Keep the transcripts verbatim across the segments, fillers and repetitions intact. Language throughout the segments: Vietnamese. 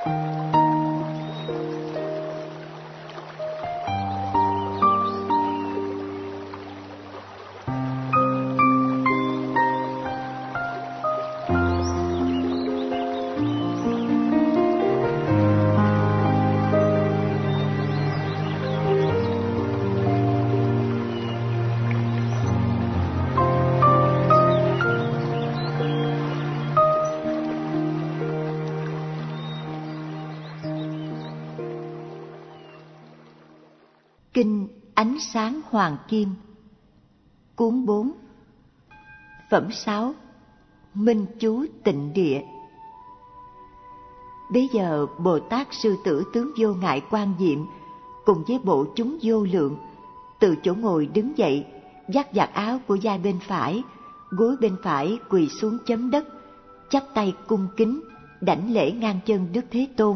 Kinh Ánh Sáng Hoàng Kim. Cuốn bốn. Phẩm sáu. Minh Chú Tịnh Địa. Bấy giờ Bồ Tát Sư Tử Tướng Vô Ngại Quang Diệm cùng với bộ chúng vô lượng từ chỗ ngồi đứng dậy, vắt vạt áo của vai bên phải, gối bên phải quỳ xuống chấm đất, chắp tay cung kính đảnh lễ ngang chân Đức Thế Tôn,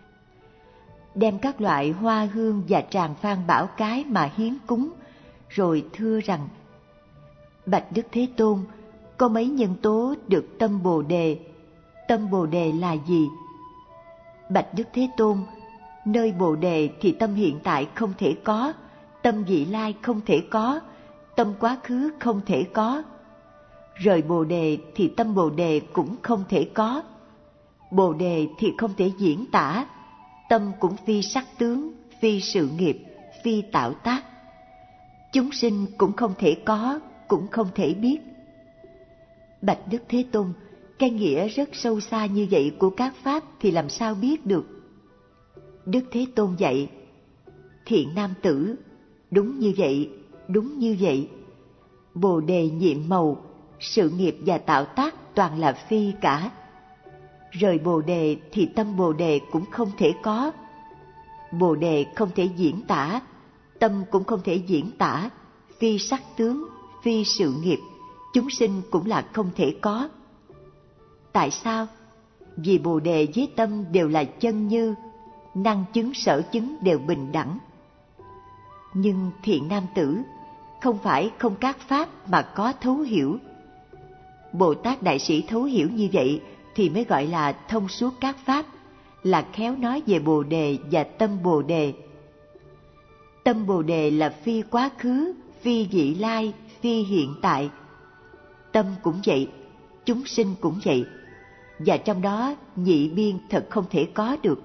đem các loại hoa hương và tràng phan bảo cái mà hiến cúng, rồi thưa rằng: Bạch Đức Thế Tôn, có mấy nhân tố được tâm Bồ Đề. Tâm Bồ Đề là gì? Bạch Đức Thế Tôn, nơi Bồ Đề thì tâm hiện tại không thể có, tâm vị lai không thể có, tâm quá khứ không thể có. Rời Bồ Đề thì tâm Bồ Đề cũng không thể có. Bồ Đề thì không thể diễn tả, tâm cũng phi sắc tướng, phi sự nghiệp, phi tạo tác. Chúng sinh cũng không thể có, cũng không thể biết. Bạch Đức Thế Tôn, cái nghĩa rất sâu xa như vậy của các pháp thì làm sao biết được? Đức Thế Tôn dạy: Thiện nam tử, đúng như vậy, đúng như vậy. Bồ Đề nhiệm màu, sự nghiệp và tạo tác toàn là phi cả. Rời Bồ Đề thì tâm Bồ Đề cũng không thể có. Bồ Đề không thể diễn tả, tâm cũng không thể diễn tả, phi sắc tướng, phi sự nghiệp, chúng sinh cũng là không thể có. Tại sao? Vì Bồ Đề với tâm đều là chân như, năng chứng sở chứng đều bình đẳng. Nhưng thiện nam tử, không phải không các pháp mà có thấu hiểu. Bồ Tát Đại Sĩ thấu hiểu như vậy thì mới gọi là thông suốt các pháp, là khéo nói về Bồ Đề và tâm Bồ Đề. Tâm Bồ Đề là phi quá khứ, phi vị lai, phi hiện tại. Tâm cũng vậy, chúng sinh cũng vậy, và trong đó nhị biên thật không thể có được.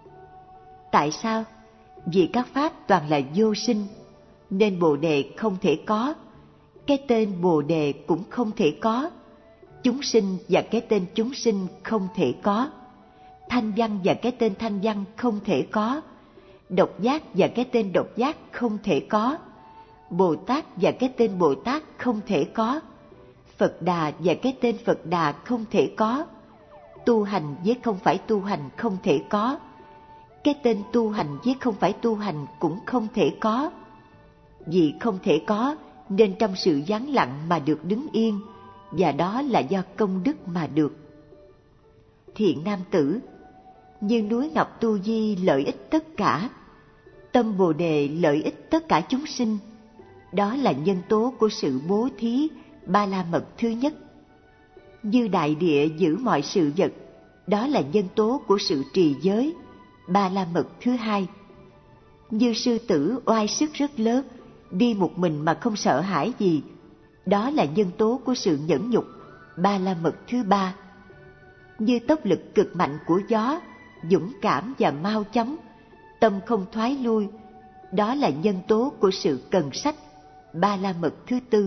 Tại sao? Vì các pháp toàn là vô sinh, nên Bồ Đề không thể có, cái tên Bồ Đề cũng không thể có, chúng sinh và cái tên chúng sinh không thể có, thanh văn và cái tên thanh văn không thể có, độc giác và cái tên độc giác không thể có, Bồ Tát và cái tên Bồ Tát không thể có, Phật Đà và cái tên Phật Đà không thể có, tu hành với không phải tu hành không thể có, cái tên tu hành với không phải tu hành cũng không thể có. Vì không thể có nên trong sự vắng lặng mà được đứng yên, và đó là do công đức mà được. Thiện nam tử, như núi Ngọc Tu Di lợi ích tất cả, tâm Bồ Đề lợi ích tất cả chúng sinh. Đó là nhân tố của sự bố thí, ba la mật thứ nhất. Như đại địa giữ mọi sự vật, đó là nhân tố của sự trì giới, ba la mật thứ hai. Như sư tử oai sức rất lớn, đi một mình mà không sợ hãi gì, đó là nhân tố của sự nhẫn nhục, ba la mật thứ ba. Như tốc lực cực mạnh của gió, dũng cảm và mau chóng, tâm không thoái lui, đó là nhân tố của sự cần sách, ba la mật thứ tư.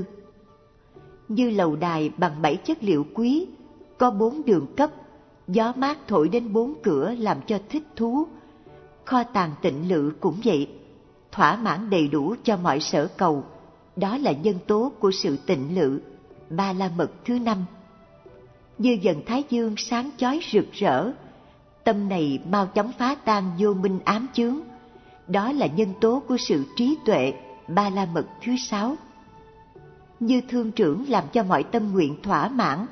Như lầu đài bằng bảy chất liệu quý, có bốn đường cấp, gió mát thổi đến bốn cửa làm cho thích thú. Kho tàng tịnh lự cũng vậy, thỏa mãn đầy đủ cho mọi sở cầu, đó là nhân tố của sự tịnh lự, ba la mật thứ năm. Như dần thái dương sáng chói rực rỡ, tâm này mau chóng phá tan vô minh ám chướng, đó là nhân tố của sự trí tuệ, ba la mật thứ sáu. Như thương trưởng làm cho mọi tâm nguyện thỏa mãn,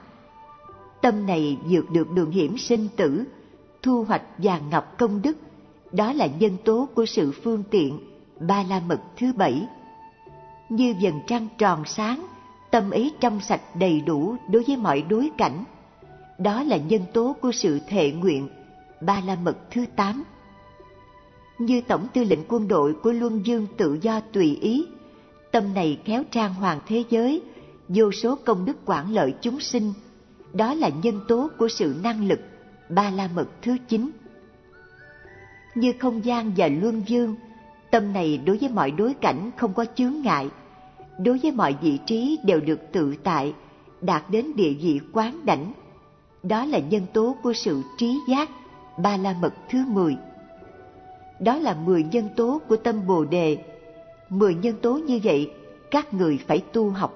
tâm này vượt được đường hiểm sinh tử, thu hoạch vàng ngọc công đức, đó là nhân tố của sự phương tiện, ba la mật thứ bảy. Như vầng trăng tròn sáng, tâm ấy trong sạch đầy đủ đối với mọi đối cảnh, đó là nhân tố của sự thệ nguyện, ba la mật thứ tám. Như tổng tư lệnh quân đội của Luân Dương tự do tùy ý, tâm này khéo trang hoàng thế giới, vô số công đức quản lợi chúng sinh. Đó là nhân tố của sự năng lực, ba la mật thứ chín. Như không gian và luân dương, tâm này đối với mọi đối cảnh không có chướng ngại, đối với mọi vị trí đều được tự tại, đạt đến địa vị quán đảnh. Đó là nhân tố của sự trí giác, ba la mật thứ mười. Đó là mười nhân tố của tâm Bồ Đề. Mười nhân tố như vậy, các người phải tu học.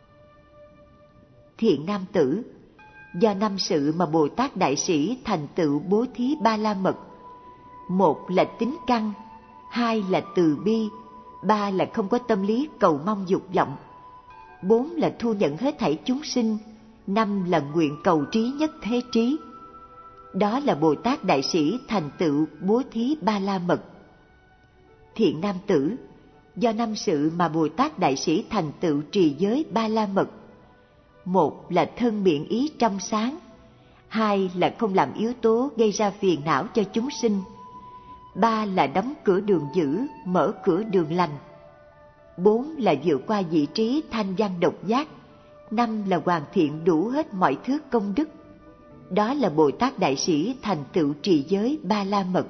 Thiện nam tử, do năm sự mà Bồ Tát Đại Sĩ thành tựu bố thí ba la mật. Một là tính căn, hai là từ bi, ba là không có tâm lý cầu mong dục vọng, bốn là thu nhận hết thảy chúng sinh, năm là nguyện cầu trí nhất thế trí. Đó là Bồ Tát Đại Sĩ thành tựu bố thí ba la mật. Thiện nam tử, do năm sự mà Bồ Tát Đại Sĩ thành tựu trì giới ba la mật. Một là thân miệng ý trong sáng, hai là không làm yếu tố gây ra phiền não cho chúng sinh, ba là đóng cửa đường dữ, mở cửa đường lành, bốn là vượt qua vị trí thanh văn độc giác, năm là hoàn thiện đủ hết mọi thứ công đức. Đó là Bồ Tát Đại Sĩ thành tựu trì giới ba la mật.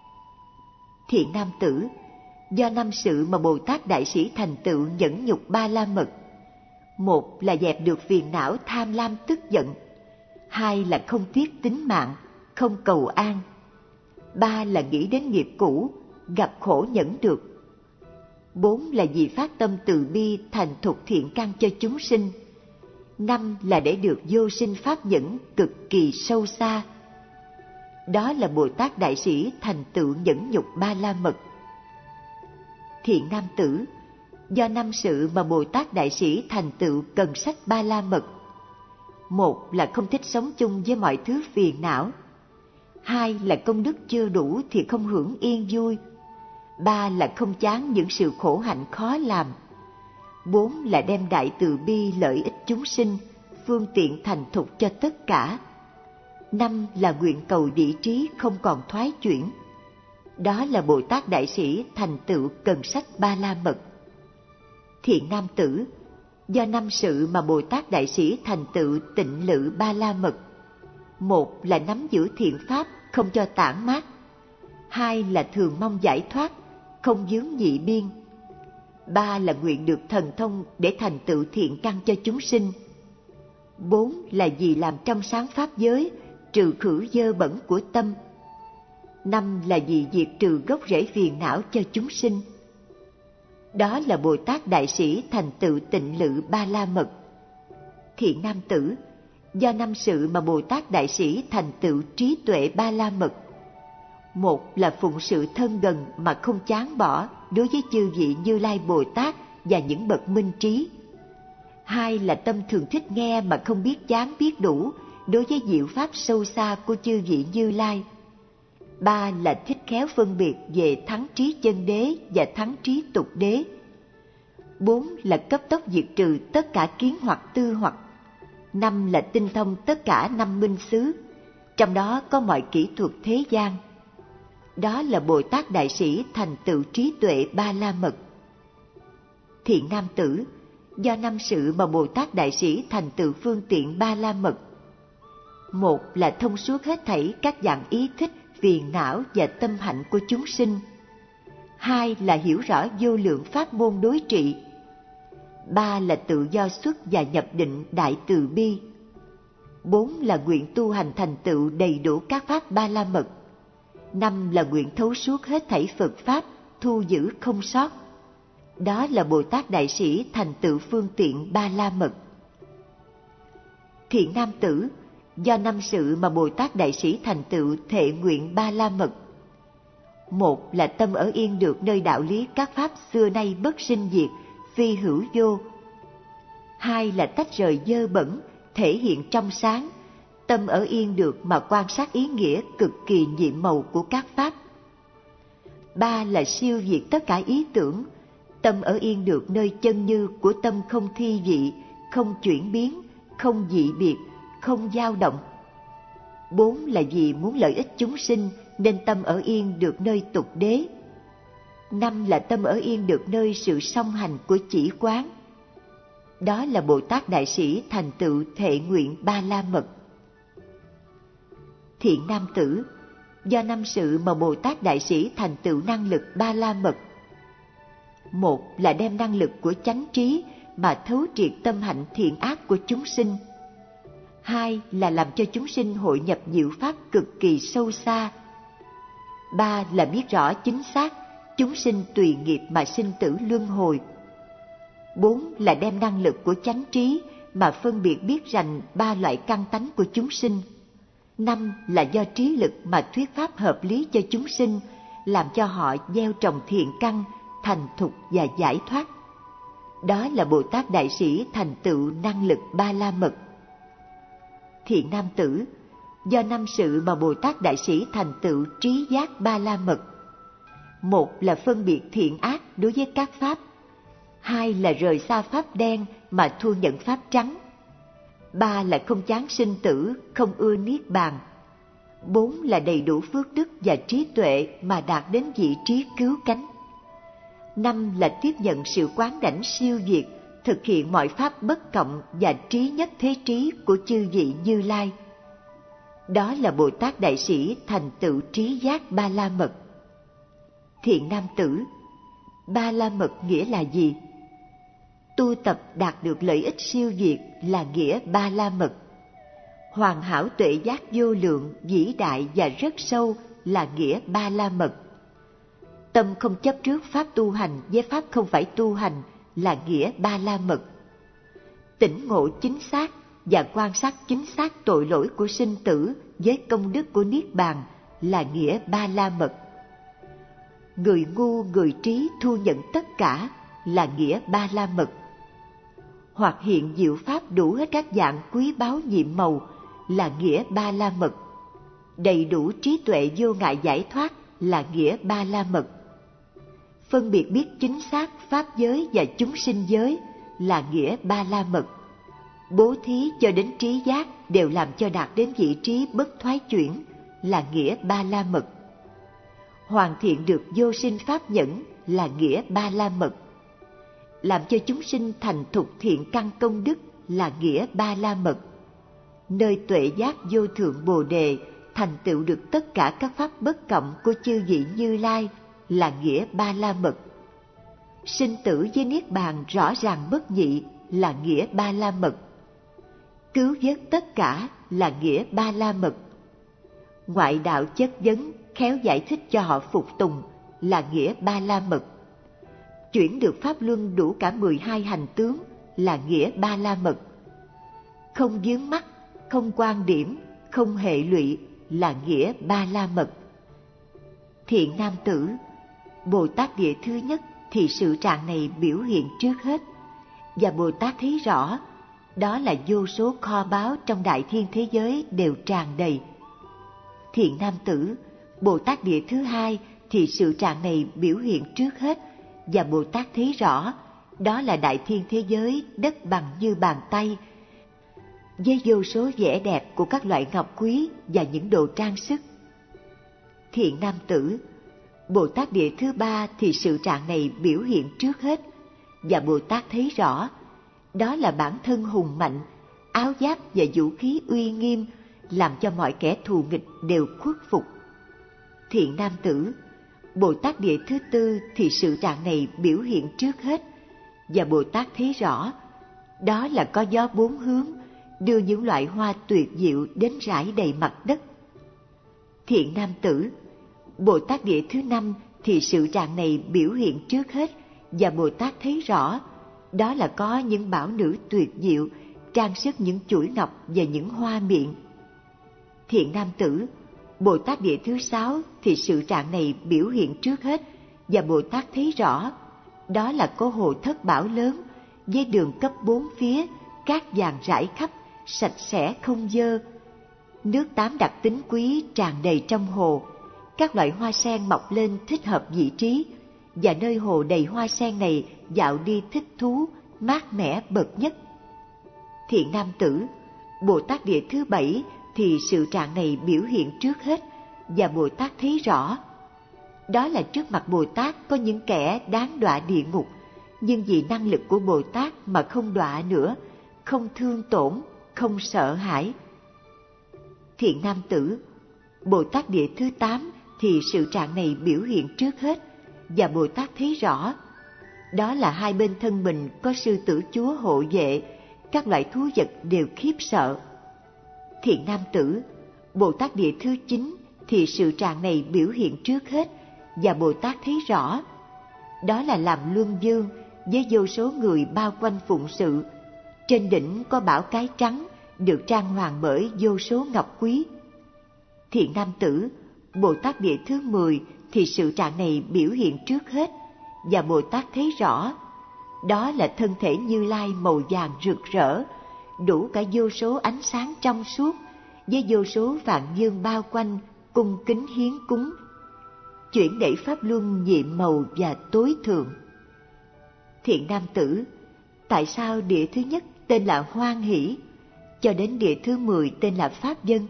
Thiện nam tử, do năm sự mà Bồ Tát Đại Sĩ thành tựu nhẫn nhục ba la mật. Một là dẹp được phiền não tham lam tức giận, hai là không tiếc tính mạng, không cầu an, ba là nghĩ đến nghiệp cũ, gặp khổ nhẫn được, bốn là vì phát tâm từ bi thành thục thiện căn cho chúng sinh, năm là để được vô sinh pháp nhẫn cực kỳ sâu xa. Đó là Bồ Tát Đại Sĩ thành tựu nhẫn nhục ba la mật. Thiện nam tử, do năm sự mà Bồ Tát Đại Sĩ thành tựu cần sách ba la mật. Một là không thích sống chung với mọi thứ phiền não, hai là công đức chưa đủ thì không hưởng yên vui, ba là không chán những sự khổ hạnh khó làm, bốn là đem đại từ bi lợi ích chúng sinh, phương tiện thành thục cho tất cả, năm là nguyện cầu vị trí không còn thoái chuyển. Đó là Bồ Tát Đại Sĩ thành tựu cần sách ba la mật. Thiện nam tử, do năm sự mà Bồ Tát Đại Sĩ thành tựu tịnh lự ba la mật. Một là nắm giữ thiện pháp, không cho tản mát, hai là thường mong giải thoát, không vướng nhị biên, ba là nguyện được thần thông để thành tựu thiện căn cho chúng sinh, bốn là vì làm trong sáng pháp giới, trừ khử dơ bẩn của tâm, năm là vì diệt trừ gốc rễ phiền não cho chúng sinh. Đó là Bồ Tát Đại Sĩ thành tựu tịnh lự ba la mật. Thiện nam tử, do năm sự mà Bồ Tát Đại Sĩ thành tựu trí tuệ ba la mật. Một là phụng sự thân gần mà không chán bỏ đối với chư vị Như Lai Bồ Tát và những bậc minh trí. Hai là tâm thường thích nghe mà không biết chán biết đủ đối với diệu pháp sâu xa của chư vị Như Lai. Ba là thích khéo phân biệt về thắng trí chân đế và thắng trí tục đế. Bốn là cấp tốc diệt trừ tất cả kiến hoặc tư hoặc. Năm là tinh thông tất cả năm minh xứ, trong đó có mọi kỹ thuật thế gian. Đó là Bồ Tát Đại Sĩ thành tựu trí tuệ ba la mật. Thiện nam tử, do năm sự mà Bồ Tát Đại Sĩ thành tựu phương tiện ba la mật. Một là thông suốt hết thảy các dạng ý thích, phiền não và tâm hạnh của chúng sinh. Hai là hiểu rõ vô lượng pháp môn đối trị. Ba là tự do xuất và nhập định đại từ bi. Bốn là nguyện tu hành thành tựu đầy đủ các pháp ba la mật. Năm là nguyện thấu suốt hết thảy Phật pháp, thu giữ không sót. Đó là Bồ Tát Đại Sĩ thành tựu phương tiện ba la mật. Thiện nam tử, do năm sự mà Bồ Tát Đại Sĩ thành tựu thệ nguyện ba la mật. Một là tâm ở yên được nơi đạo lý các pháp xưa nay bất sinh diệt, phi hữu vô. Hai là tách rời dơ bẩn, thể hiện trong sáng, tâm ở yên được mà quan sát ý nghĩa cực kỳ nhiệm màu của các pháp. Ba là siêu diệt tất cả ý tưởng, tâm ở yên được nơi chân như của tâm không thi vị, không chuyển biến, không dị biệt, không dao động. Bốn là vì muốn lợi ích chúng sinh nên tâm ở yên được nơi tục đế. Năm là tâm ở yên được nơi sự song hành của chỉ quán. Đó là Bồ Tát Đại Sĩ thành tựu thệ nguyện Ba La Mật. Thiện nam tử, do năm sự mà Bồ Tát Đại Sĩ thành tựu năng lực Ba La Mật. Một là đem năng lực của chánh trí mà thấu triệt tâm hạnh thiện ác của chúng sinh. Hai là làm cho chúng sinh hội nhập diệu pháp cực kỳ sâu xa. Ba là biết rõ chính xác chúng sinh tùy nghiệp mà sinh tử luân hồi. Bốn là đem năng lực của chánh trí mà phân biệt biết rành ba loại căn tánh của chúng sinh. Năm là do trí lực mà thuyết pháp hợp lý cho chúng sinh, làm cho họ gieo trồng thiện căn, thành thục và giải thoát. Đó là Bồ Tát Đại Sĩ thành tựu năng lực Ba La Mật. Thiện nam tử, do năm sự mà Bồ Tát Đại Sĩ thành tựu trí giác Ba La Mật. Một là phân biệt thiện ác đối với các pháp. Hai là rời xa pháp đen mà thu nhận pháp trắng. Ba là không chán sinh tử, không ưa niết bàn. Bốn là đầy đủ phước đức và trí tuệ mà đạt đến vị trí cứu cánh. Năm là tiếp nhận sự quán đảnh siêu việt, thực hiện mọi pháp bất cộng và trí nhất thế trí của chư vị Như Lai. Đó là Bồ Tát Đại Sĩ thành tựu trí giác Ba La Mật. Thiện nam tử, Ba La Mật nghĩa là gì? Tu tập đạt được lợi ích siêu việt là nghĩa Ba La Mật. Hoàn hảo tuệ giác vô lượng, vĩ đại và rất sâu là nghĩa Ba La Mật. Tâm không chấp trước pháp tu hành với pháp không phải tu hành là nghĩa Ba La Mật. Tỉnh ngộ chính xác và quan sát chính xác tội lỗi của sinh tử với công đức của Niết Bàn là nghĩa Ba La Mật. Người ngu người trí thu nhận tất cả là nghĩa Ba La Mật. Hoặc hiện diệu pháp đủ hết các dạng quý báu nhiệm màu là nghĩa Ba La Mật. Đầy đủ trí tuệ vô ngại giải thoát là nghĩa Ba La Mật. Phân biệt biết chính xác pháp giới và chúng sinh giới là nghĩa Ba La Mật. Bố thí cho đến trí giác đều làm cho đạt đến vị trí bất thoái chuyển là nghĩa Ba La Mật. Hoàn thiện được vô sinh pháp nhẫn là nghĩa Ba La Mật. Làm cho chúng sinh thành thục thiện căn công đức là nghĩa Ba La Mật. Nơi tuệ giác vô thượng Bồ Đề thành tựu được tất cả các pháp bất cộng của chư vị Như Lai là nghĩa Ba La Mật. Sinh tử với Niết Bàn rõ ràng bất nhị là nghĩa Ba La Mật. Cứu vớt tất cả là nghĩa Ba La Mật. Ngoại đạo chất vấn khéo giải thích cho họ phục tùng là nghĩa Ba La Mật. Chuyển được pháp luân đủ cả mười hai hành tướng là nghĩa Ba La Mật. Không vướng mắc, không quan điểm, không hệ lụy là nghĩa Ba La Mật. Thiện nam tử, Bồ Tát địa thứ nhất thì sự trạng này biểu hiện trước hết, và Bồ Tát thấy rõ đó là vô số kho báu trong đại thiên thế giới đều tràn đầy. Thiện nam tử, Bồ Tát địa thứ hai thì sự trạng này biểu hiện trước hết, và Bồ Tát thấy rõ đó là đại thiên thế giới đất bằng như bàn tay, với vô số vẻ đẹp của các loại ngọc quý và những đồ trang sức. Thiện nam tử, Bồ Tát địa thứ ba thì sự trạng này biểu hiện trước hết, và Bồ Tát thấy rõ đó là bản thân hùng mạnh, áo giáp và vũ khí uy nghiêm, làm cho mọi kẻ thù nghịch đều khuất phục. Thiện nam tử, Bồ Tát địa thứ tư thì sự trạng này biểu hiện trước hết, và Bồ Tát thấy rõ đó là có gió bốn hướng, đưa những loại hoa tuyệt diệu đến rải đầy mặt đất. Thiện nam tử, Bồ Tát địa thứ năm thì sự trạng này biểu hiện trước hết, và Bồ Tát thấy rõ đó là có những bảo nữ tuyệt diệu trang sức những chuỗi ngọc và những hoa miệng. Thiện nam tử, Bồ Tát địa thứ sáu thì sự trạng này biểu hiện trước hết, và Bồ Tát thấy rõ đó là có hồ thất bảo lớn với đường cấp bốn phía, cát vàng rải khắp, sạch sẽ không dơ. Nước tám đặc tính quý tràn đầy trong hồ, các loại hoa sen mọc lên thích hợp vị trí, và nơi hồ đầy hoa sen này dạo đi thích thú, mát mẻ bậc nhất. Thiện nam tử, Bồ Tát địa thứ bảy thì sự trạng này biểu hiện trước hết và Bồ Tát thấy rõ. Đó là trước mặt Bồ Tát có những kẻ đáng đọa địa ngục, nhưng vì năng lực của Bồ Tát mà không đọa nữa, không thương tổn, không sợ hãi. Thiện nam tử, Bồ Tát địa thứ tám thì sự trạng này biểu hiện trước hết và Bồ Tát thấy rõ. Đó là hai bên thân mình có sư tử chúa hộ vệ, các loại thú vật đều khiếp sợ. Thiện nam tử, Bồ Tát địa thứ chín thì sự trạng này biểu hiện trước hết và Bồ Tát thấy rõ. Đó là làm luân vương với vô số người bao quanh phụng sự. Trên đỉnh có bảo cái trắng được trang hoàng bởi vô số ngọc quý. Thiện nam tử, Bồ Tát địa thứ mười thì sự trạng này biểu hiện trước hết và Bồ Tát thấy rõ. Đó là thân thể Như Lai màu vàng rực rỡ, đủ cả vô số ánh sáng trong suốt, với vô số vạn dương bao quanh, cung kính hiến cúng. Chuyển đẩy pháp luân nhiệm màu và tối thượng. Thiện nam tử, tại sao địa thứ nhất tên là Hoan Hỷ, cho đến địa thứ mười tên là Pháp Dân?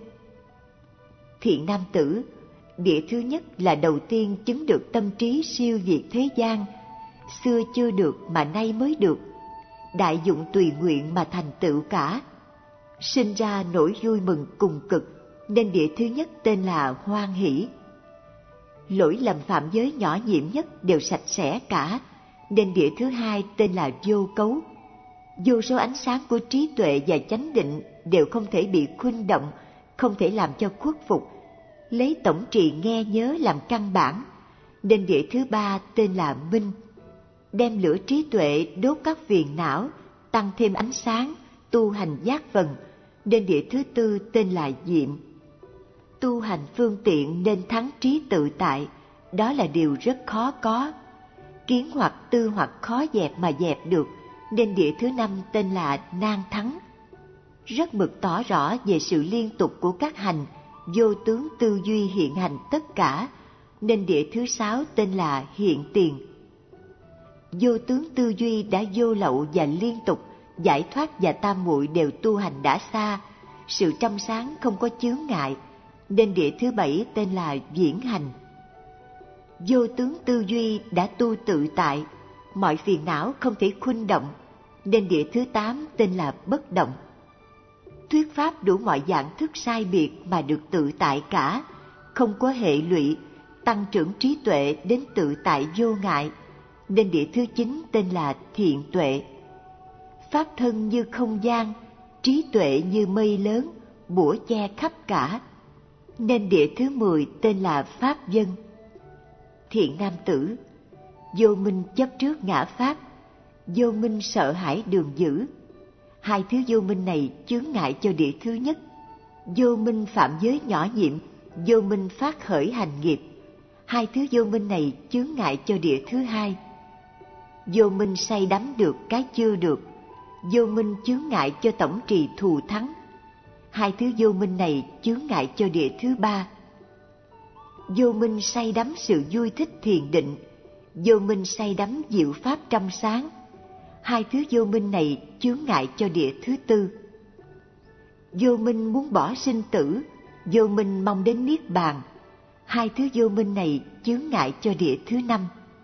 Thiện nam tử, địa thứ nhất là đầu tiên chứng được tâm trí siêu việt thế gian, xưa chưa được mà nay mới được, đại dụng tùy nguyện mà thành tựu cả, sinh ra nỗi vui mừng cùng cực, nên địa thứ nhất tên là Hoan Hỷ. Lỗi lầm phạm giới nhỏ nhiệm nhất đều sạch sẽ cả, nên địa thứ hai tên là Vô Cấu. Vô số ánh sáng của trí tuệ và chánh định đều không thể bị khuynh động, không thể làm cho khuất phục, lấy tổng trì nghe nhớ làm căn bản, nên địa thứ ba tên là Minh. Đem lửa trí tuệ đốt các phiền não, tăng thêm ánh sáng, tu hành giác vần, nên địa thứ tư tên là Diệm. Tu hành phương tiện nên thắng trí tự tại, đó là điều rất khó có. Kiến hoặc tư hoặc khó dẹp mà dẹp được, nên địa thứ năm tên là Nan Thắng. Rất mực tỏ rõ về sự liên tục của các hành, vô tướng tư duy hiện hành tất cả, nên địa thứ sáu tên là Hiện Tiền. Vô tướng tư duy đã vô lậu và liên tục, giải thoát và tam muội đều tu hành đã xa, sự trong sáng không có chướng ngại, nên địa thứ bảy tên là Viễn Hành. Vô tướng tư duy đã tu tự tại, mọi phiền não không thể khuynh động, nên địa thứ tám tên là Bất Động. Thuyết pháp đủ mọi dạng thức sai biệt mà được tự tại cả, không có hệ lụy, tăng trưởng trí tuệ đến tự tại vô ngại, nên địa thứ chín tên là Thiện Tuệ. Pháp thân như không gian, trí tuệ như mây lớn, bủa che khắp cả, nên địa thứ mười tên là Pháp Dân. Thiện nam tử, vô minh chấp trước ngã pháp, vô minh sợ hãi đường dữ. Hai thứ vô minh này chướng ngại cho địa thứ nhất. Vô minh phạm giới nhỏ nhiệm, vô minh phát khởi hành nghiệp. Hai thứ vô minh này chướng ngại cho địa thứ hai. Vô minh say đắm được cái chưa được, vô minh chướng ngại cho tổng trì thù thắng. Hai thứ vô minh này chướng ngại cho địa thứ ba. Vô minh say đắm sự vui thích thiền định, vô minh say đắm diệu pháp trong sáng. Hai thứ vô minh này chướng ngại cho địa thứ tư. Vô minh muốn bỏ sinh tử, vô minh mong đến niết bàn. Hai thứ vô minh này chướng ngại cho địa thứ năm.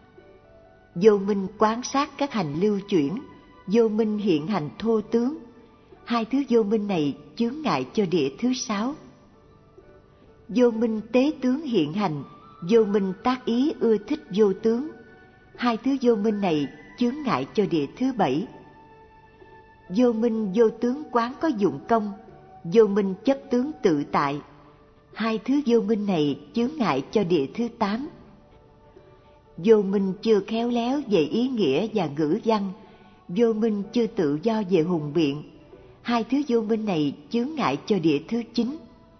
Vô minh quán sát các hành lưu chuyển, vô minh hiện hành thô tướng. Hai thứ vô minh này chướng ngại cho địa thứ sáu. Vô minh tế tướng hiện hành, vô minh tác ý ưa thích vô tướng. Hai thứ vô minh này chướng ngại cho địa thứ bảy. Vô minh vô tướng quán có dụng công, vô minh chấp tướng tự tại. Hai thứ vô minh này chướng ngại cho địa thứ tám. Vô minh chưa khéo léo về ý nghĩa và ngữ văn, vô minh chưa tự do về hùng biện. Hai thứ vô minh này chướng ngại cho địa thứ chín.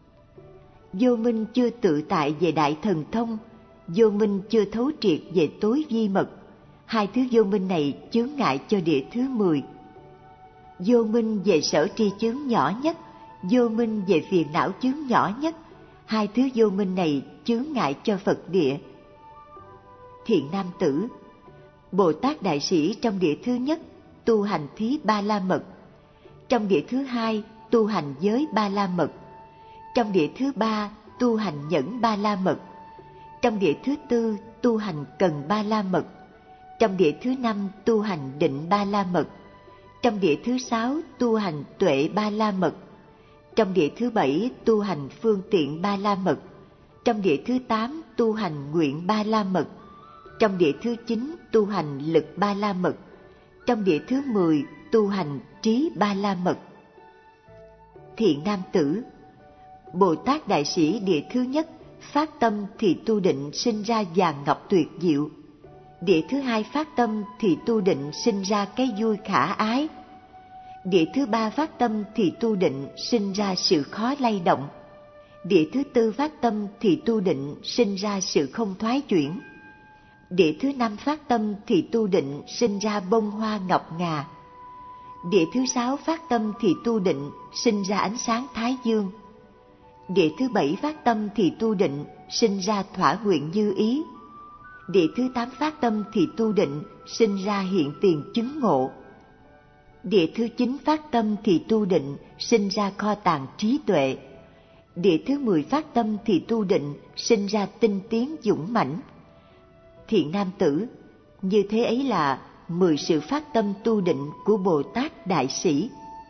Vô minh chưa tự tại về đại thần thông, vô minh chưa thấu triệt về tối vi mật. Hai thứ vô minh này chướng ngại cho địa thứ mười. Vô minh về sở tri chướng nhỏ nhất, vô minh về phiền não chướng nhỏ nhất. Hai thứ vô minh này chướng ngại cho Phật địa. Thiện nam tử, Bồ Tát Đại Sĩ trong địa thứ nhất tu hành thí ba la mật, trong địa thứ hai tu hành giới ba la mật, Trong địa thứ ba tu hành nhẫn ba la mật. Trong địa thứ tư tu hành cần ba la mật. Trong địa thứ năm tu hành định ba la mật. Trong địa thứ sáu tu hành tuệ ba la mật. Trong địa thứ bảy tu hành phương tiện ba la mật. Trong địa thứ tám tu hành nguyện ba la mật. Trong địa thứ chín tu hành lực ba la mật. Trong địa thứ mười tu hành trí ba la mật. Thiện nam tử, Bồ Tát Đại Sĩ địa thứ nhất phát tâm thì tu định sinh ra vàng ngọc tuyệt diệu. Địa thứ hai phát tâm thì tu định sinh ra cái vui khả ái. Địa thứ ba phát tâm thì tu định sinh ra sự khó lay động. Địa thứ tư phát tâm thì tu định sinh ra sự không thoái chuyển. Địa thứ năm phát tâm thì tu định sinh ra bông hoa ngọc ngà. Địa thứ sáu phát tâm thì tu định sinh ra ánh sáng thái dương. Địa thứ bảy phát tâm thì tu định sinh ra thỏa nguyện như ý. Địa thứ tám phát tâm thì tu định sinh ra hiện tiền chứng ngộ. Địa thứ chín phát tâm thì tu định sinh ra kho tàng trí tuệ. Địa thứ mười phát tâm thì tu định sinh ra tinh tiến dũng mãnh. Thiện nam tử, như thế ấy là mười sự phát tâm tu định của Bồ Tát Đại Sĩ.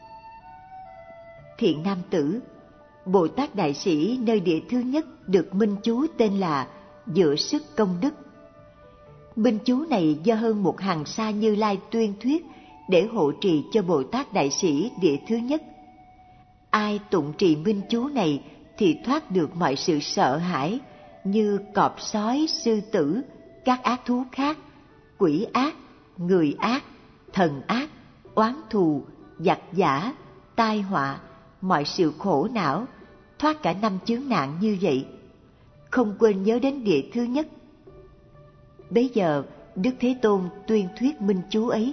Thiện nam tử, Bồ Tát Đại Sĩ nơi địa thứ nhất được minh chú tên là Dựa Sức Công Đức. Minh chú này do hơn một hàng sa Như Lai tuyên thuyết để hộ trì cho Bồ Tát Đại Sĩ địa thứ nhất. Ai tụng trì minh chú này thì thoát được mọi sự sợ hãi như cọp sói, sư tử, các ác thú khác, quỷ ác, người ác, thần ác, oán thù, giặc giả, tai họa, mọi sự khổ não, thoát cả năm chướng nạn như vậy, không quên nhớ đến địa thứ nhất. Bấy giờ Đức Thế Tôn tuyên thuyết minh chú ấy.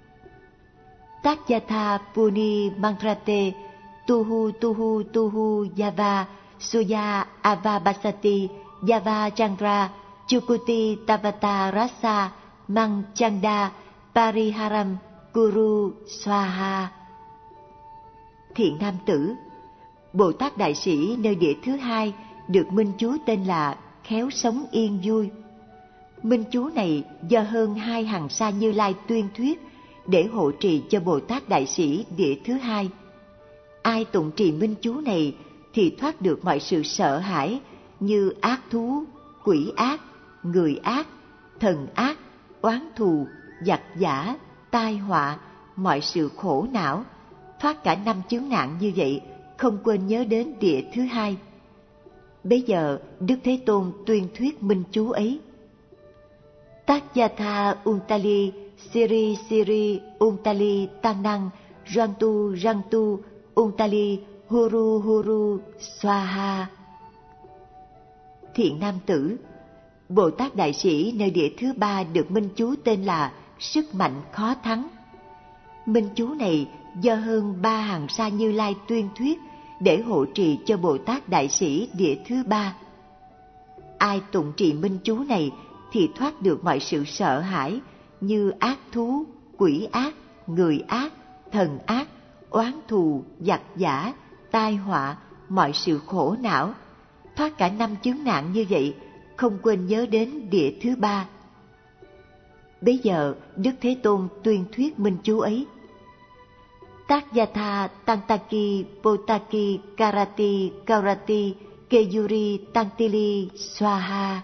Tatyatha Puni Mantrate Tuhu Tuhu Tuhu Yava Suya Avabasati Yava Chandra Chukuti Tavata Rasa Mang Chanda Pariharam Guru Swaha. Thiện nam tử, Bồ Tát Đại Sĩ nơi địa thứ hai được minh chú tên là Khéo Sống Yên Vui. Minh chú này do hơn hai hàng sa Như Lai tuyên thuyết để hộ trì cho Bồ Tát Đại Sĩ địa thứ hai. Ai tụng trì minh chú này thì thoát được mọi sự sợ hãi như ác thú, quỷ ác, người ác, thần ác, oán thù, giặc giả, tai họa, mọi sự khổ não, thoát cả năm chướng nạn như vậy, không quên nhớ đến địa thứ hai. Bấy giờ Đức Thế Tôn tuyên thuyết minh chú ấy. Tatyatha Untali Siri Siri Untali Tanang Rantu Rantu Untali Huru Huru Swaha. Thiện nam tử, Bồ Tát Đại Sĩ nơi địa thứ ba được minh chú tên là Sức Mạnh Khó Thắng. Minh chú này do hơn ba hàng sa Như Lai tuyên thuyết để hộ trì cho Bồ Tát Đại Sĩ địa thứ ba. Ai tụng trì minh chú này thì thoát được mọi sự sợ hãi như ác thú, quỷ ác, người ác, thần ác, oán thù, giặc giả, tai họa, mọi sự khổ não, thoát cả năm chướng nạn như vậy, không quên nhớ đến địa thứ ba. Bấy giờ Đức Thế Tôn tuyên thuyết minh chú ấy. Tatyatha Tantaki Potaki Karati Kaurati Keyuri Tantili Swaha.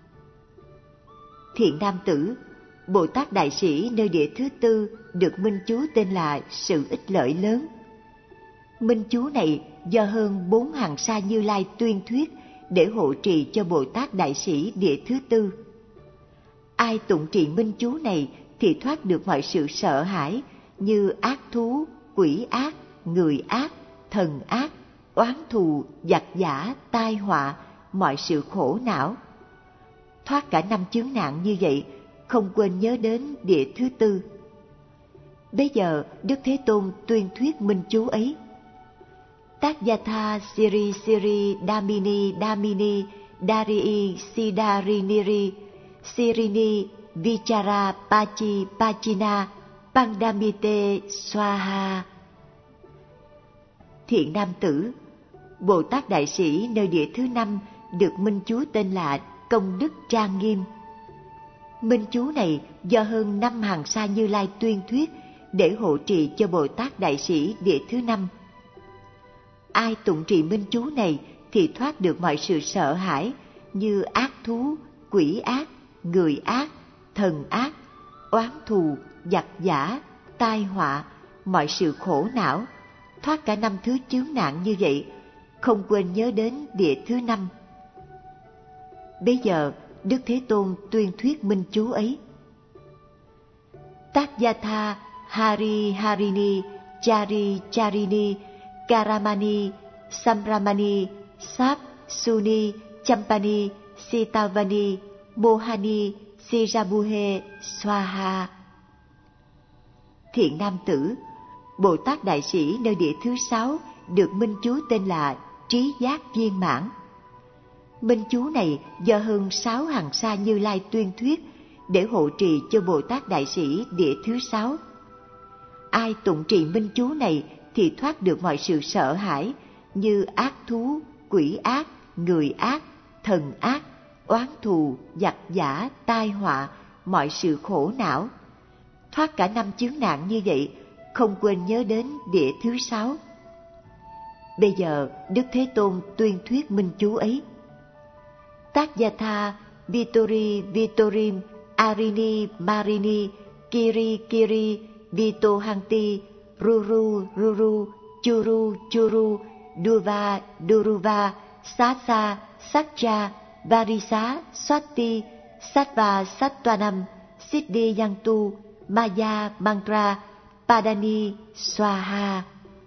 Thiện nam tử, Bồ Tát Đại Sĩ nơi địa thứ tư được minh chú tên là Sự Ích Lợi Lớn. Minh chú này do hơn bốn hàng sa Như Lai tuyên thuyết để hộ trì cho Bồ Tát Đại Sĩ địa thứ tư. Ai tụng trì minh chú này thì thoát được mọi sự sợ hãi như ác thú, quỷ ác, người ác, thần ác, oán thù, giặc giả, tai họa, mọi sự khổ não, thoát cả năm chướng nạn như vậy, không quên nhớ đến địa thứ tư. Bấy giờ Đức Thế Tôn tuyên thuyết minh chú ấy. Tatyatha Siri Siri Damini Damini Darii Sidariniri Sirini Vichara Pachi Pachina Pandamite Swaha. Thiện nam tử, Bồ Tát Đại Sĩ nơi địa thứ năm được minh chú tên là Công Đức Trang Nghiêm. Minh chú này do hơn năm hàng sa Như Lai tuyên thuyết để hộ trì cho Bồ Tát Đại Sĩ địa thứ năm. Ai tụng trì minh chú này thì thoát được mọi sự sợ hãi như ác thú, quỷ ác, người ác, thần ác, oán thù, giặc giả, tai họa, mọi sự khổ não, thoát cả năm thứ chướng nạn như vậy, không quên nhớ đến địa thứ năm. Bây giờ Đức Thế Tôn tuyên thuyết minh chú ấy. Tathayatha Hari Harini Chari Charini Karamani Samramani Sap Suni Champani Sitavani Mohani Sirabuhe Swaha. Thiện nam tử, Bồ Tát Đại Sĩ nơi địa thứ sáu được minh chú tên là Trí Giác Viên Mãn. Minh chú này do hơn sáu hàng sa Như Lai tuyên thuyết để hộ trì cho Bồ Tát Đại Sĩ địa thứ sáu. Ai tụng trì minh chú này thì thoát được mọi sự sợ hãi như ác thú, quỷ ác, người ác, thần ác, oán thù, giặc giả, tai họa, mọi sự khổ não, thoát cả năm chướng nạn như vậy, không quên nhớ đến địa thứ sáu. Bây giờ Đức Thế Tôn tuyên thuyết minh chú ấy. Tathayatha Vitori Vitorim Arini Marini Kiri Kiri Vitohanti Ruru Ruru Churu Churu Duva Duruva Sasa Satcha Varisa Swati Sattva Sattvanam Siddhi Yantu Maya Mantra Padani Swaha.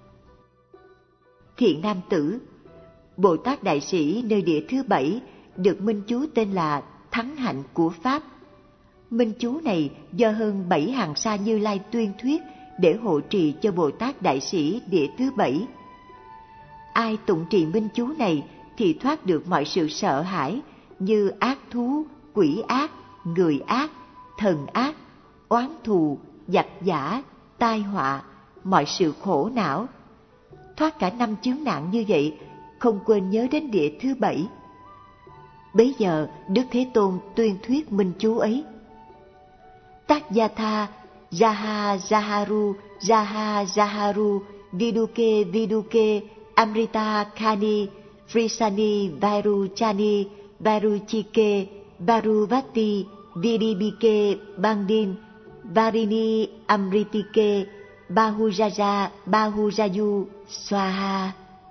Thiện nam tử, Bồ Tát Đại Sĩ nơi địa thứ bảy được minh chú tên là Thắng Hạnh của Pháp. Minh chú này do hơn bảy hàng sa Như Lai tuyên thuyết để hộ trì cho Bồ Tát Đại Sĩ địa thứ bảy. Ai tụng trì minh chú này thì thoát được mọi sự sợ hãi như ác thú, quỷ ác, người ác, thần ác, oán thù, giặc giả, tai họa, mọi sự khổ não, thoát cả năm chướng nạn như vậy, không quên nhớ đến địa thứ bảy. Bấy giờ Đức Thế Tôn tuyên thuyết minh chú ấy. Tathayatha Jaha Jaharu Jaha Jaharu Viduke Viduke Amrita Khani Frisani Vairu Chani Vairu Chike Varuvati Vidibike Bandin Varini Amritike Bahujaja Bahujayu Swaha.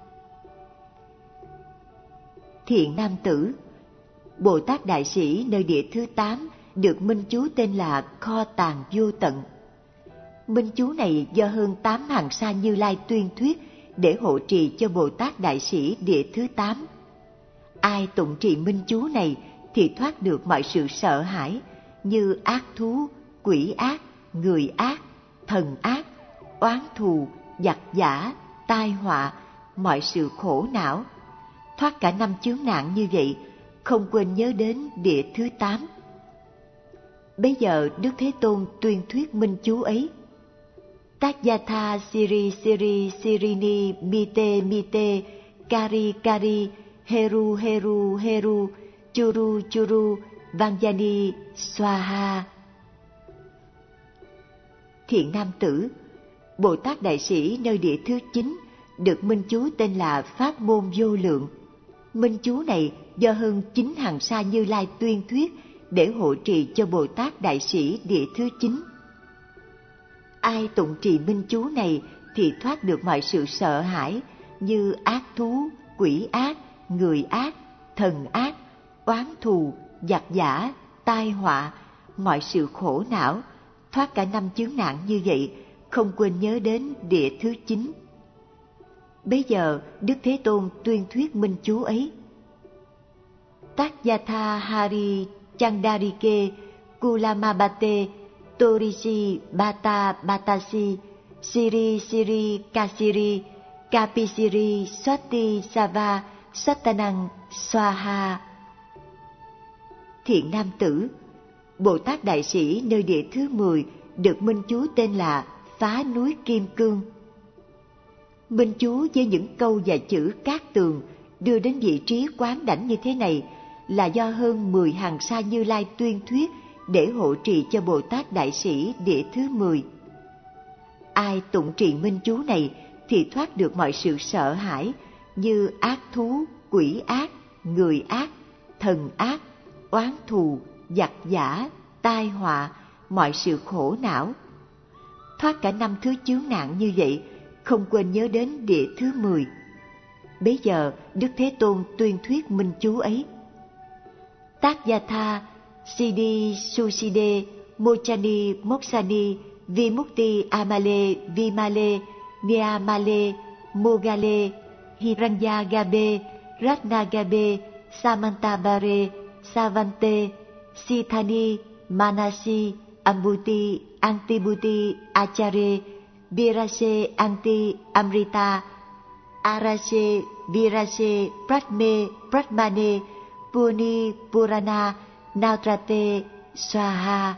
Thiện nam tử, Bồ Tát Đại Sĩ nơi địa thứ tám được minh chú tên là Kho Tàng Vô Tận. Minh chú này do hơn tám hàng sa Như Lai tuyên thuyết để hộ trì cho Bồ Tát Đại Sĩ địa thứ tám. Ai tụng trì minh chú này thì thoát được mọi sự sợ hãi như ác thú, quỷ ác, người ác, thần ác, oán thù, giặc giả, tai họa, mọi sự khổ não, thoát cả năm chướng nạn như vậy, không quên nhớ đến địa thứ tám. Bây giờ Đức Thế Tôn tuyên thuyết minh chú ấy. Tathayatha Siri Siri Sirini Mite Mite Kari Kari Heru Heru Heru Churu Churu Vanjani Swaha. Thiện nam tử, Bồ Tát Đại Sĩ nơi địa thứ chín được minh chú tên là Pháp Môn Vô Lượng. Minh chú này do hơn chín hàng sa Như Lai tuyên thuyết để hộ trì cho Bồ Tát Đại Sĩ địa thứ chín. Ai tụng trì minh chú này thì thoát được mọi sự sợ hãi như ác thú, quỷ ác, người ác, thần ác, oán thù, giặc giả, tai họa, mọi sự khổ não, thoát cả năm chướng nạn như vậy, không quên nhớ đến địa thứ chín. Bây giờ Đức Thế Tôn tuyên thuyết minh chú ấy. Tathayatha Hari Chandarike Kulamabate Torishi Bata Batasi Siri Siri Kasiri Kapisiri Swati Sava Satanang Swaha. Thiện nam tử, Bồ Tát Đại Sĩ nơi địa thứ mười được minh chú tên là Phá Núi Kim Cương. Minh chú với những câu và chữ cát tường đưa đến vị trí quán đảnh như thế này là do hơn mười hàng sa Như Lai tuyên thuyết để hộ trì cho Bồ Tát Đại Sĩ địa thứ mười. Ai tụng trì minh chú này thì thoát được mọi sự sợ hãi như ác thú, quỷ ác, người ác, thần ác, oán thù, giặc giả, tai họa, mọi sự khổ não. Thoát cả năm thứ chướng nạn như vậy, không quên nhớ đến địa thứ mười. Bấy giờ Đức Thế Tôn tuyên thuyết minh chú ấy. Tát gia tha, Siddhi Suside, Mochani Moksani, Vimukti Amale Vimale, Niamale, Mogale, Hiranyagabe, Ratnagabe, Samantabare, Savante, Sithani, Manasi, Ambuti, Antibuti, Achare, Virase, Anti, Amrita, Arase, Virase, Pratme, Pratmane, Purni, Purana, Nautrate, Swaha.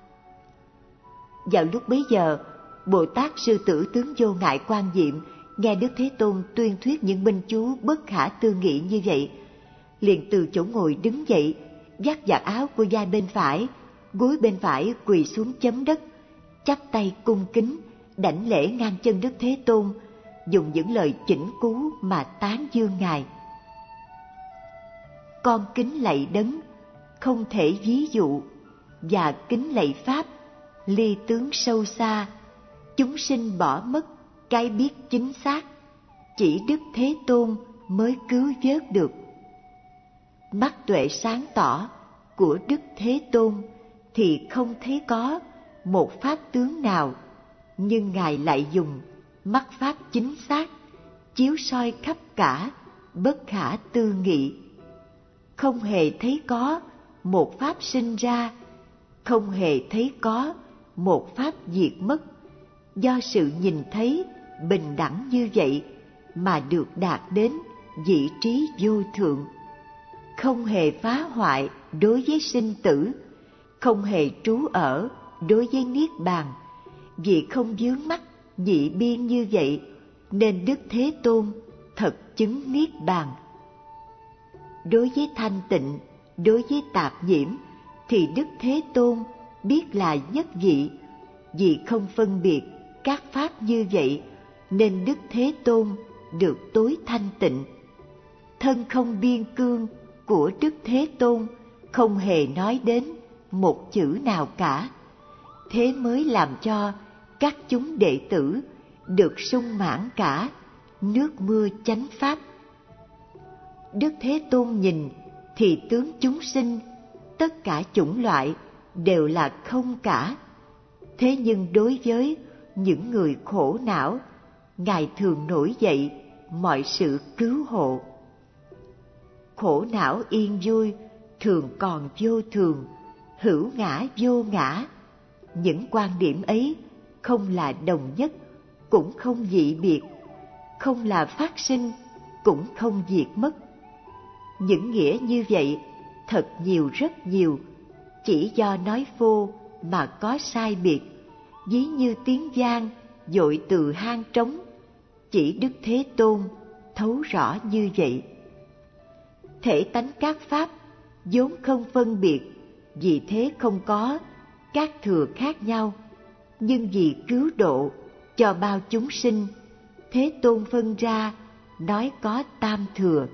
Vào lúc bấy giờ, Bồ Tát Sư Tử Tướng Vô Ngại Quan Diệm nghe Đức Thế Tôn tuyên thuyết những minh chú bất khả tư nghị như vậy, liền từ chỗ ngồi đứng dậy, vắt vạt áo của vai bên phải, gối bên phải quỳ xuống chấm đất, chắp tay cung kính, đảnh lễ ngang chân Đức Thế Tôn, dùng những lời chỉnh cú mà tán dương Ngài. Con kính lạy Đấng, không thể ví dụ, và kính lạy Pháp, ly tướng sâu xa, chúng sinh bỏ mất cái biết chính xác, chỉ Đức Thế Tôn mới cứu vớt được. Mắt tuệ sáng tỏ của Đức Thế Tôn thì không thấy có một pháp tướng nào, nhưng Ngài lại dùng mắt pháp chính xác chiếu soi khắp cả, bất khả tư nghị. Không hề thấy có một pháp sinh ra, không hề thấy có một pháp diệt mất. Do sự nhìn thấy bình đẳng như vậy mà được đạt đến vị trí vô thượng. Không hề phá hoại đối với sinh tử, không hề trú ở đối với niết bàn. Vì không vướng mắc nhị biên như vậy, nên Đức Thế Tôn thật chứng niết bàn. Đối với thanh tịnh, đối với tạp nhiễm, thì Đức Thế Tôn biết là nhất vị. Vì không phân biệt các pháp như vậy, nên Đức Thế Tôn được tối thanh tịnh. Thân không biên cương của Đức Thế Tôn không hề nói đến một chữ nào cả. Thế mới làm cho các chúng đệ tử được sung mãn cả nước mưa chánh pháp. Đức Thế Tôn nhìn thì tướng chúng sinh, tất cả chủng loại đều là không cả. Thế nhưng đối với những người khổ não, Ngài thường nổi dậy mọi sự cứu hộ. Khổ não yên vui, thường còn vô thường, hữu ngã vô ngã. Những quan điểm ấy không là đồng nhất, cũng không dị biệt, không là phát sinh, cũng không diệt mất. Những nghĩa như vậy thật nhiều, rất nhiều, chỉ do nói phô mà có sai biệt. Ví như tiếng vang dội từ hang trống, chỉ Đức Thế Tôn thấu rõ như vậy. Thể tánh các pháp vốn không phân biệt, vì thế không có các thừa khác nhau. Nhưng vì cứu độ cho bao chúng sinh, Thế Tôn phân ra nói có tam thừa.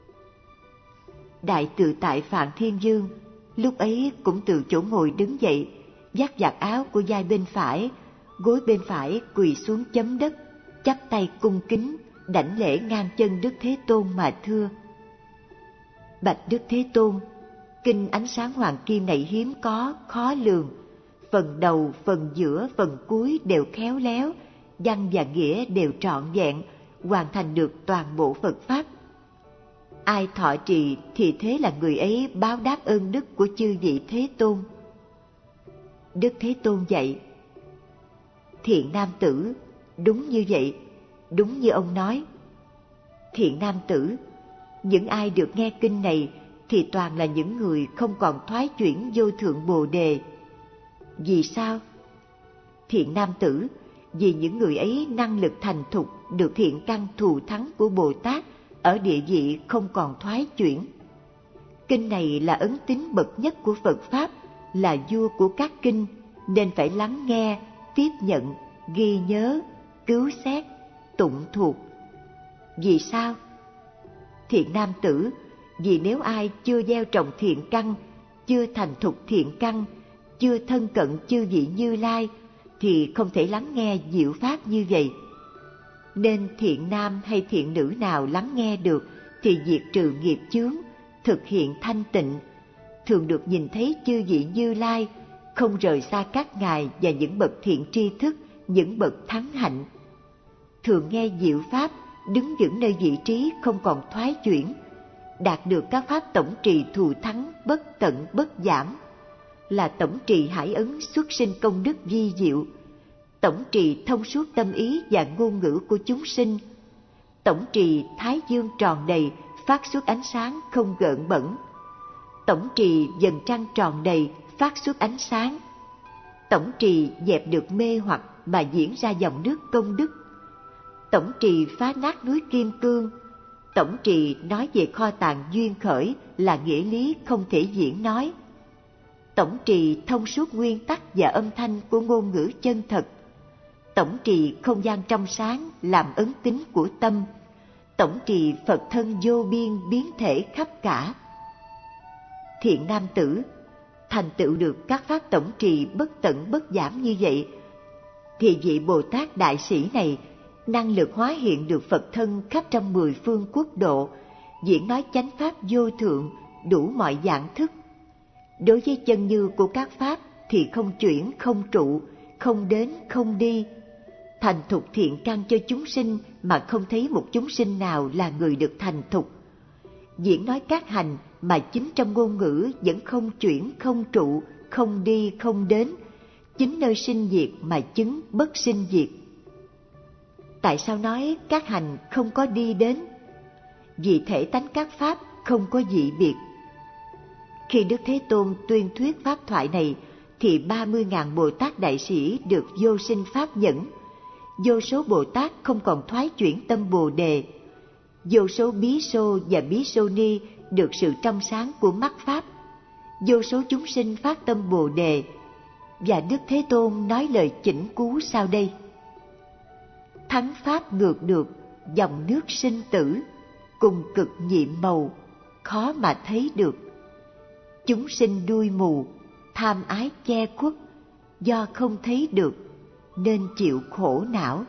Đại Tự Tại Phạn Thiên Vương lúc ấy cũng từ chỗ ngồi đứng dậy, vắt vạt áo của vai bên phải, gối bên phải quỳ xuống chấm đất, chắp tay cung kính, đảnh lễ ngang chân Đức Thế Tôn mà thưa: Bạch Đức Thế Tôn, kinh Ánh Sáng Hoàng Kim này hiếm có, khó lường. Phần đầu, phần giữa, phần cuối đều khéo léo, văn và nghĩa đều trọn vẹn, hoàn thành được toàn bộ Phật Pháp. Ai thọ trì thì thế là người ấy báo đáp ơn đức của chư vị Thế Tôn. Đức Thế Tôn dạy: Thiện nam tử, đúng như vậy, đúng như ông nói. Thiện nam tử, những ai được nghe kinh này thì toàn là những người không còn thoái chuyển vô thượng Bồ Đề. Vì sao? Thiện nam tử, vì những người ấy năng lực thành thục được thiện căn thù thắng của Bồ Tát ở địa vị không còn thoái chuyển. Kinh này là ấn tín bậc nhất của Phật Pháp, là vua của các kinh, nên phải lắng nghe, tiếp nhận, ghi nhớ, cứu xét, tụng thuộc. Vì sao? Thiện nam tử, vì nếu ai chưa gieo trồng thiện căn, chưa thành thục thiện căn, chưa thân cận chư vị Như Lai, thì không thể lắng nghe diệu pháp như vậy. Nên thiện nam hay thiện nữ nào lắng nghe được thì diệt trừ nghiệp chướng, thực hiện thanh tịnh, thường được nhìn thấy chư vị Như Lai, không rời xa các ngài và những bậc thiện tri thức, những bậc thắng hạnh. Thường nghe diệu pháp, đứng vững nơi vị trí không còn thoái chuyển, đạt được các pháp tổng trì thù thắng bất tận bất giảm, là tổng trì hải ấn xuất sinh công đức vi diệu, tổng trì thông suốt tâm ý và ngôn ngữ của chúng sinh, tổng trì thái dương tròn đầy phát xuất ánh sáng không gợn bẩn, tổng trì dần trăng tròn đầy phát xuất ánh sáng, tổng trì dẹp được mê hoặc mà diễn ra dòng nước công đức, tổng trì phá nát núi kim cương, tổng trì nói về kho tàng duyên khởi là nghĩa lý không thể diễn nói, tổng trì thông suốt nguyên tắc và âm thanh của ngôn ngữ chân thật, tổng trì không gian trong sáng làm ấn tín của tâm, tổng trì Phật thân vô biên biến thể khắp cả. Thiện nam tử, thành tựu được các pháp tổng trì bất tận bất giảm như vậy, thì vị Bồ Tát đại sĩ này năng lực hóa hiện được Phật thân khắp trong mười phương quốc độ, diễn nói chánh pháp vô thượng, đủ mọi dạng thức. Đối với chân như của các pháp thì không chuyển không trụ, không đến không đi, thành thục thiện căn cho chúng sinh mà không thấy một chúng sinh nào là người được thành thục. Diễn nói các hành mà chính trong ngôn ngữ vẫn không chuyển không trụ, không đi không đến, chính nơi sinh diệt mà chứng bất sinh diệt. Tại sao nói các hành không có đi đến? Vì thể tánh các pháp không có dị biệt. Khi Đức Thế Tôn tuyên thuyết pháp thoại này, thì ba mươi ngàn Bồ Tát đại sĩ được vô sinh pháp nhẫn, vô số Bồ Tát không còn thoái chuyển tâm Bồ Đề, vô số bí xô và bí xô ni được sự trong sáng của mắt pháp, vô số chúng sinh phát tâm Bồ Đề. Và Đức Thế Tôn nói lời chỉnh cú sau đây: thắng pháp ngược được, dòng nước sinh tử, cùng cực nhiệm màu, khó mà thấy được. Chúng sinh đuôi mù, tham ái che khuất, do không thấy được, nên chịu khổ não.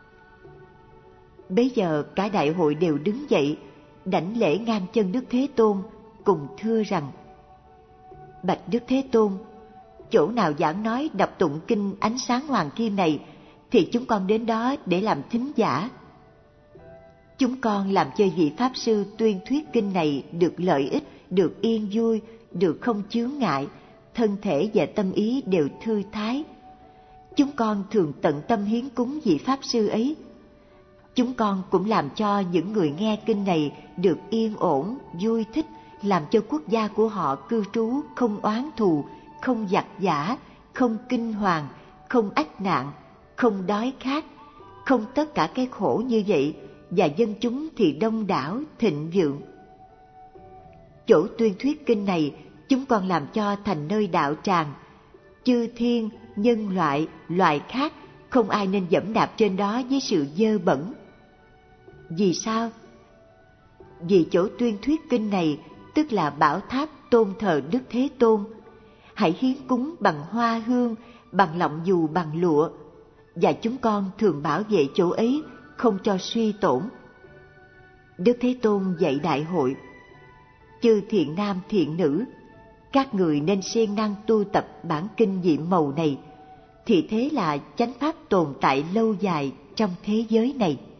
Bấy giờ cả đại hội đều đứng dậy, đảnh lễ ngang chân Đức Thế Tôn, cùng thưa rằng: bạch Đức Thế Tôn, chỗ nào giảng nói đọc tụng kinh ánh sáng hoàng kim này, thì chúng con đến đó để làm thính giả. Chúng con làm cho vị Pháp Sư tuyên thuyết kinh này được lợi ích, được yên vui, được không chướng ngại, thân thể và tâm ý đều thư thái. Chúng con thường tận tâm hiến cúng vị Pháp Sư ấy. Chúng con cũng làm cho những người nghe kinh này được yên ổn, vui thích, làm cho quốc gia của họ cư trú không oán thù, không giặc giã, không kinh hoàng, không ách nạn, không đói khát, không tất cả cái khổ như vậy, và dân chúng thì đông đảo, thịnh vượng. Chỗ tuyên thuyết kinh này, chúng con làm cho thành nơi đạo tràng. Chư thiên, nhân loại, loài khác, không ai nên dẫm đạp trên đó với sự dơ bẩn. Vì sao? Vì chỗ tuyên thuyết kinh này, tức là bảo tháp tôn thờ Đức Thế Tôn. Hãy hiến cúng bằng hoa hương, bằng lọng dù bằng lụa, và chúng con thường bảo vệ chỗ ấy, không cho suy tổn. Đức Thế Tôn dạy đại hội: chư thiện nam thiện nữ, các người nên siêng năng tu tập bản kinh nhiệm màu này, thì thế là chánh pháp tồn tại lâu dài trong thế giới này.